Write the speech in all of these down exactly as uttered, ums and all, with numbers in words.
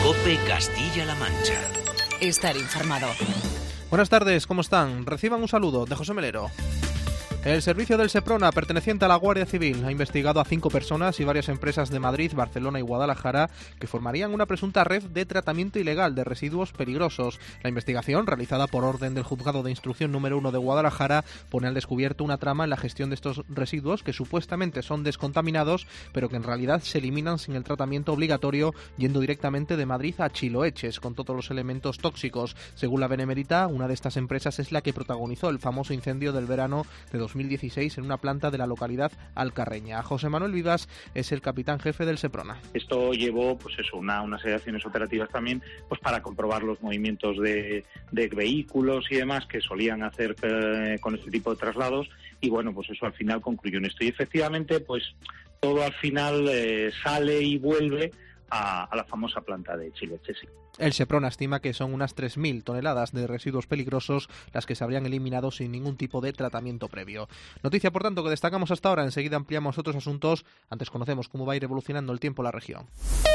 COPE Castilla-La Mancha. Estar informado. Buenas tardes, ¿cómo están? Reciban un saludo de José Melero. El servicio del Seprona, perteneciente a la Guardia Civil, ha investigado a cinco personas y varias empresas de Madrid, Barcelona y Guadalajara que formarían una presunta red de tratamiento ilegal de residuos peligrosos. La investigación, realizada por orden del Juzgado de Instrucción número uno de Guadalajara, pone al descubierto una trama en la gestión de estos residuos que supuestamente son descontaminados, pero que en realidad se eliminan sin el tratamiento obligatorio, yendo directamente de Madrid a Chiloeches, con todos los elementos tóxicos. Según la Benemérita, una de estas empresas es la que protagonizó el famoso incendio del verano de dos mil dieciséis en una planta de la localidad alcarreña. José Manuel Vivas es el capitán jefe del Seprona. Esto llevó, pues eso, una, una serie de acciones operativas también, pues para comprobar los movimientos de, de vehículos y demás que solían hacer eh, con este tipo de traslados, y bueno, pues eso al final concluyó en esto. Y efectivamente, pues todo al final eh, sale y vuelve a, a la famosa planta de Chiloeches. El Seprona estima que son unas tres mil toneladas de residuos peligrosos las que se habrían eliminado sin ningún tipo de tratamiento previo. Noticia, por tanto, que destacamos hasta ahora. Enseguida ampliamos otros asuntos. Antes conocemos cómo va a ir evolucionando el tiempo en la región.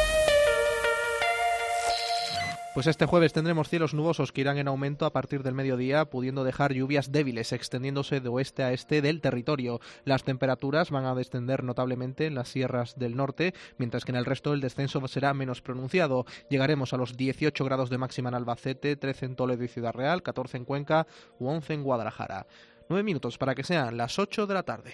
Pues este jueves tendremos cielos nubosos que irán en aumento a partir del mediodía, pudiendo dejar lluvias débiles extendiéndose de oeste a este del territorio. Las temperaturas van a descender notablemente en las sierras del norte, mientras que en el resto el descenso será menos pronunciado. Llegaremos a los dieciocho grados de máxima en Albacete, trece en Toledo y Ciudad Real, catorce en Cuenca u once en Guadalajara. Nueve minutos para que sean las ocho de la tarde.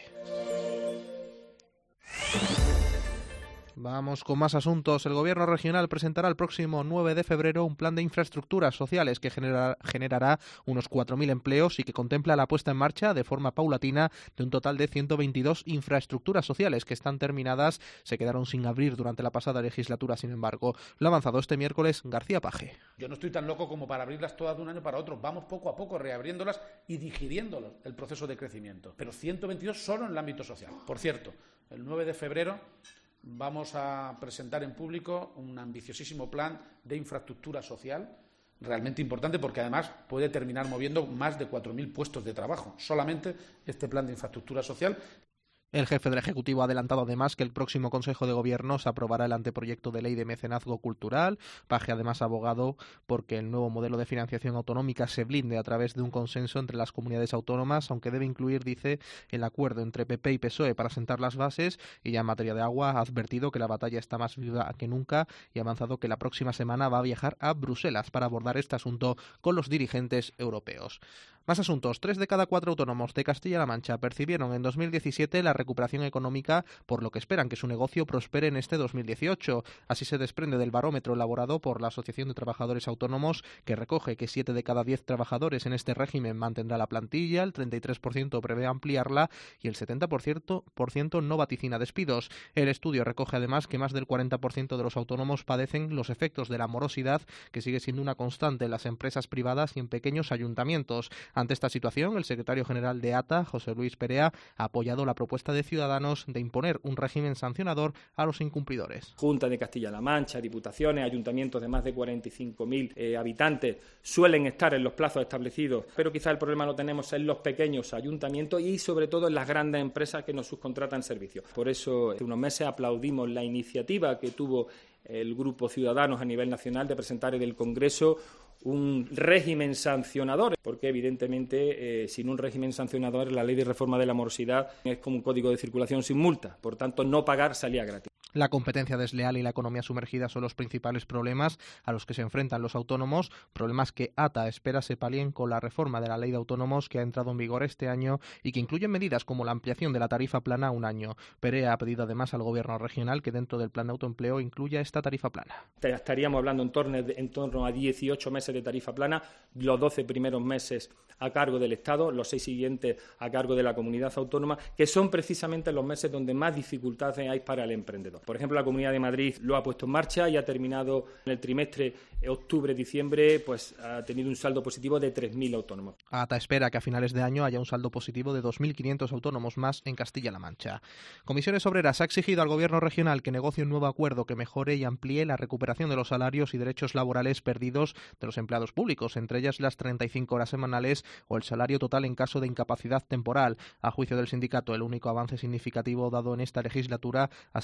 Vamos con más asuntos. El Gobierno regional presentará el próximo nueve de febrero un plan de infraestructuras sociales que genera, generará unos cuatro mil empleos y que contempla la puesta en marcha de forma paulatina de un total de ciento veintidós infraestructuras sociales que están terminadas, se quedaron sin abrir durante la pasada legislatura, sin embargo. Lo ha avanzado este miércoles García Paje. Yo no estoy tan loco como para abrirlas todas de un año para otro. Vamos poco a poco reabriéndolas y digiriéndolas, el proceso de crecimiento. Pero ciento veintidós solo en el ámbito social. Por cierto, el nueve de febrero... vamos a presentar en público un ambiciosísimo plan de infraestructura social, realmente importante porque además puede terminar moviendo más de cuatro mil puestos de trabajo, solamente este plan de infraestructura social. El jefe del Ejecutivo ha adelantado además que el próximo Consejo de Gobierno se aprobará el anteproyecto de ley de mecenazgo cultural. Paje además ha abogado porque el nuevo modelo de financiación autonómica se blinde a través de un consenso entre las comunidades autónomas, aunque debe incluir, dice, el acuerdo entre P P y P S O E para sentar las bases. Y ya en materia de agua ha advertido que la batalla está más viva que nunca y ha avanzado que la próxima semana va a viajar a Bruselas para abordar este asunto con los dirigentes europeos. Más asuntos. Tres de cada cuatro autónomos de Castilla-La Mancha percibieron en dos mil diecisiete la recuperación económica, por lo que esperan que su negocio prospere en este dos mil dieciocho. Así se desprende del barómetro elaborado por la Asociación de Trabajadores Autónomos, que recoge que siete de cada diez trabajadores en este régimen mantendrá la plantilla, el treinta y tres por ciento prevé ampliarla y el setenta por ciento no vaticina despidos. El estudio recoge además que más del cuarenta por ciento de los autónomos padecen los efectos de la morosidad, que sigue siendo una constante en las empresas privadas y en pequeños ayuntamientos. Ante esta situación, el secretario general de A T A, José Luis Perea, ha apoyado la propuesta de Ciudadanos de imponer un régimen sancionador a los incumplidores. Junta de Castilla-La Mancha, diputaciones, ayuntamientos de más de cuarenta y cinco mil eh, habitantes suelen estar en los plazos establecidos, pero quizá el problema lo tenemos en los pequeños ayuntamientos y sobre todo en las grandes empresas que nos subcontratan servicios. Por eso, hace unos meses aplaudimos la iniciativa que tuvo el Grupo Ciudadanos a nivel nacional de presentar en el Congreso un régimen sancionador, porque evidentemente eh, sin un régimen sancionador la ley de reforma de la morosidad es como un código de circulación sin multa, por tanto no pagar salía gratis. La competencia desleal y la economía sumergida son los principales problemas a los que se enfrentan los autónomos, problemas que A T A espera se palien con la reforma de la ley de autónomos que ha entrado en vigor este año y que incluye medidas como la ampliación de la tarifa plana a un año. Perea ha pedido además al Gobierno regional que dentro del plan de autoempleo incluya esta tarifa plana. Estaríamos hablando en torno, en torno a dieciocho meses de tarifa plana, los doce primeros meses a cargo del Estado, los seis siguientes a cargo de la comunidad autónoma, que son precisamente los meses donde más dificultades hay para el emprendedor. Por ejemplo, la Comunidad de Madrid lo ha puesto en marcha y ha terminado en el trimestre octubre-diciembre, pues ha tenido un saldo positivo de tres mil autónomos. A T A espera que a finales de año haya un saldo positivo de dos mil quinientos autónomos más en Castilla-La Mancha. Comisiones Obreras ha exigido al Gobierno regional que negocie un nuevo acuerdo que mejore y amplíe la recuperación de los salarios y derechos laborales perdidos de los empleados públicos, entre ellas las treinta y cinco horas semanales o el salario total en caso de incapacidad temporal. A juicio del sindicato, el único avance significativo dado en esta legislatura ha sido la recuperación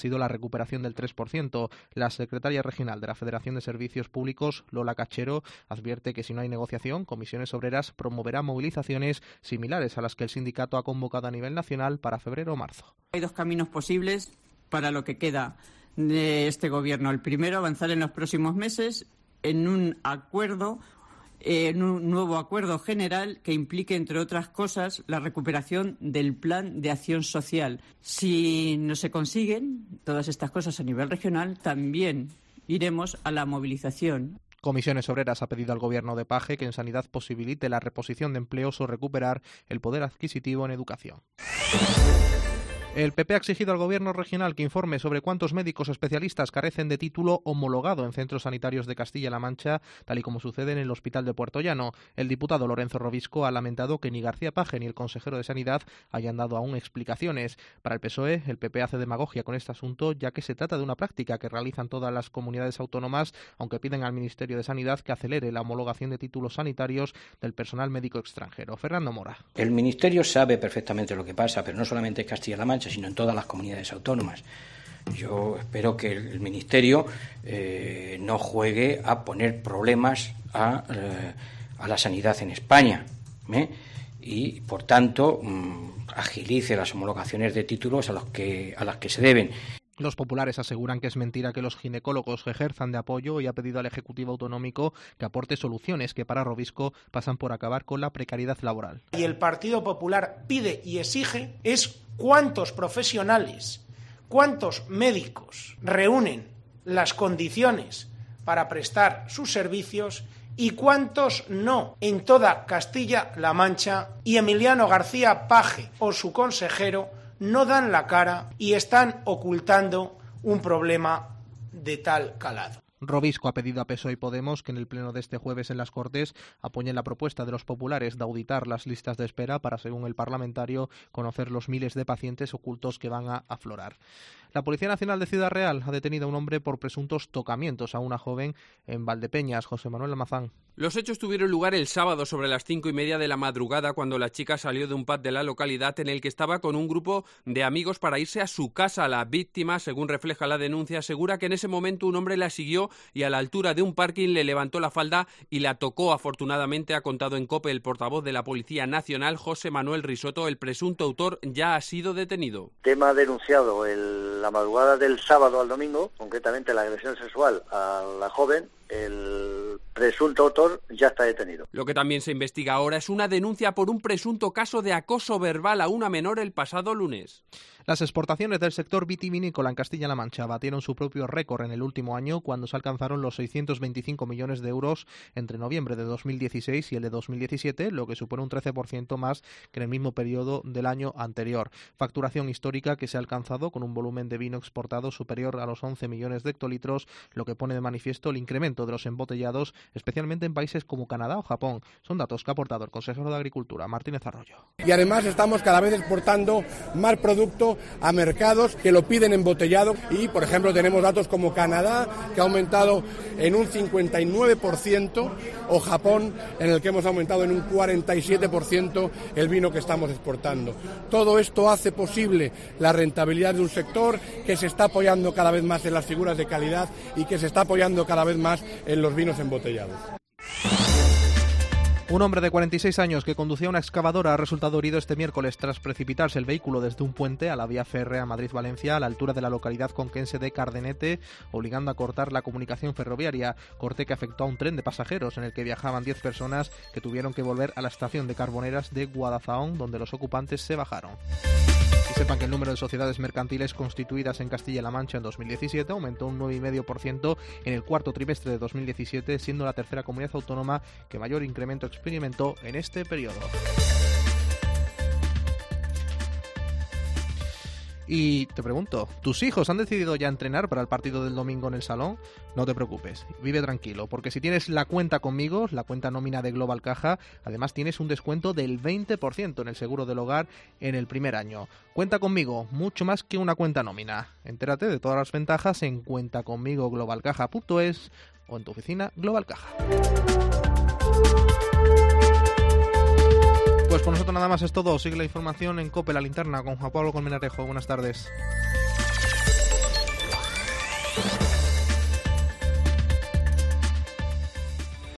recuperación del tres por ciento. La secretaria regional de la Federación de Servicios Públicos, Lola Cachero, advierte que si no hay negociación, Comisiones Obreras promoverá movilizaciones similares a las que el sindicato ha convocado a nivel nacional para febrero o marzo. Hay dos caminos posibles para lo que queda de este Gobierno. El primero, avanzar en los próximos meses en un acuerdo, en un nuevo acuerdo general que implique, entre otras cosas, la recuperación del Plan de Acción Social. Si no se consiguen todas estas cosas a nivel regional, también iremos a la movilización. Comisiones Obreras ha pedido al Gobierno de Paje que en sanidad posibilite la reposición de empleos o recuperar el poder adquisitivo en educación. El P P ha exigido al Gobierno regional que informe sobre cuántos médicos especialistas carecen de título homologado en centros sanitarios de Castilla-La Mancha, tal y como sucede en el Hospital de Puerto Llano. El diputado Lorenzo Robisco ha lamentado que ni García Paje ni el consejero de Sanidad hayan dado aún explicaciones. Para el P S O E, el P P hace demagogia con este asunto, ya que se trata de una práctica que realizan todas las comunidades autónomas, aunque piden al Ministerio de Sanidad que acelere la homologación de títulos sanitarios del personal médico extranjero. Fernando Mora. El Ministerio sabe perfectamente lo que pasa, pero no solamente en Castilla-La Mancha, sino en todas las comunidades autónomas. Yo espero que el Ministerio eh, no juegue a poner problemas a, eh, a la sanidad en España ¿eh? y, por tanto, mm, agilice las homologaciones de títulos a los que a las que se deben. Los populares aseguran que es mentira que los ginecólogos ejerzan de apoyo y ha pedido al Ejecutivo Autonómico que aporte soluciones que para Robisco pasan por acabar con la precariedad laboral. Y el Partido Popular pide y exige es cuántos profesionales, cuántos médicos reúnen las condiciones para prestar sus servicios y cuántos no en toda Castilla-La Mancha, y Emiliano García Paje o su consejero no dan la cara y están ocultando un problema de tal calado. Robisco ha pedido a P S O E y Podemos que en el pleno de este jueves en las Cortes apoyen la propuesta de los populares de auditar las listas de espera para, según el parlamentario, conocer los miles de pacientes ocultos que van a aflorar. La Policía Nacional de Ciudad Real ha detenido a un hombre por presuntos tocamientos a una joven en Valdepeñas. José Manuel Almazán. Los hechos tuvieron lugar el sábado sobre las cinco y media de la madrugada, cuando la chica salió de un pub de la localidad en el que estaba con un grupo de amigos para irse a su casa. La víctima, según refleja la denuncia, asegura que en ese momento un hombre la siguió y a la altura de un parking le levantó la falda y la tocó. Afortunadamente, ha contado en COPE el portavoz de la Policía Nacional, José Manuel Risotto. El presunto autor ya ha sido detenido. Tema denunciado el, la madrugada del sábado al domingo, concretamente la agresión sexual a la joven. El presunto autor ya está detenido. Lo que también se investiga ahora es una denuncia por un presunto caso de acoso verbal a una menor el pasado lunes. Las exportaciones del sector vitivinícola en Castilla-La Mancha batieron su propio récord en el último año, cuando se alcanzaron los seiscientos veinticinco millones de euros entre noviembre de dos mil dieciséis y el de dos mil diecisiete, lo que supone un trece por ciento más que en el mismo periodo del año anterior. Facturación histórica que se ha alcanzado con un volumen de vino exportado superior a los once millones de hectolitros, lo que pone de manifiesto el incremento de los embotellados, especialmente en países como Canadá o Japón. Son datos que ha aportado el consejero de Agricultura, Martínez Arroyo. Y además estamos cada vez exportando más producto a mercados que lo piden embotellado, y por ejemplo tenemos datos como Canadá, que ha aumentado en un cincuenta y nueve por ciento, o Japón, en el que hemos aumentado en un cuarenta y siete por ciento el vino que estamos exportando. Todo esto hace posible la rentabilidad de un sector que se está apoyando cada vez más en las figuras de calidad y que se está apoyando cada vez más en los vinos embotellados. Un hombre de cuarenta y seis años que conducía una excavadora ha resultado herido este miércoles tras precipitarse el vehículo desde un puente a la vía férrea Madrid-Valencia, a la altura de la localidad conquense de Cardenete, obligando a cortar la comunicación ferroviaria, corte que afectó a un tren de pasajeros en el que viajaban diez personas que tuvieron que volver a la estación de Carboneras de Guadalajara, donde los ocupantes se bajaron. Y sepan que el número de sociedades mercantiles constituidas en Castilla-La Mancha en dos mil diecisiete aumentó un nueve coma cinco por ciento en el cuarto trimestre de dos mil diecisiete, siendo la tercera comunidad autónoma que mayor incremento experimentó en este periodo. Y te pregunto, ¿tus hijos han decidido ya entrenar para el partido del domingo en el salón? No te preocupes, vive tranquilo, porque si tienes la cuenta conmigo, la cuenta nómina de Global Caja, además tienes un descuento del veinte por ciento en el seguro del hogar en el primer año. Cuenta conmigo, mucho más que una cuenta nómina. Entérate de todas las ventajas en cuenta conmigo global caja punto es o en tu oficina Global Caja. Pues por nosotros nada más es todo. Sigue la información en COPE, La Linterna, con Juan Pablo Colmenarejo. Buenas tardes.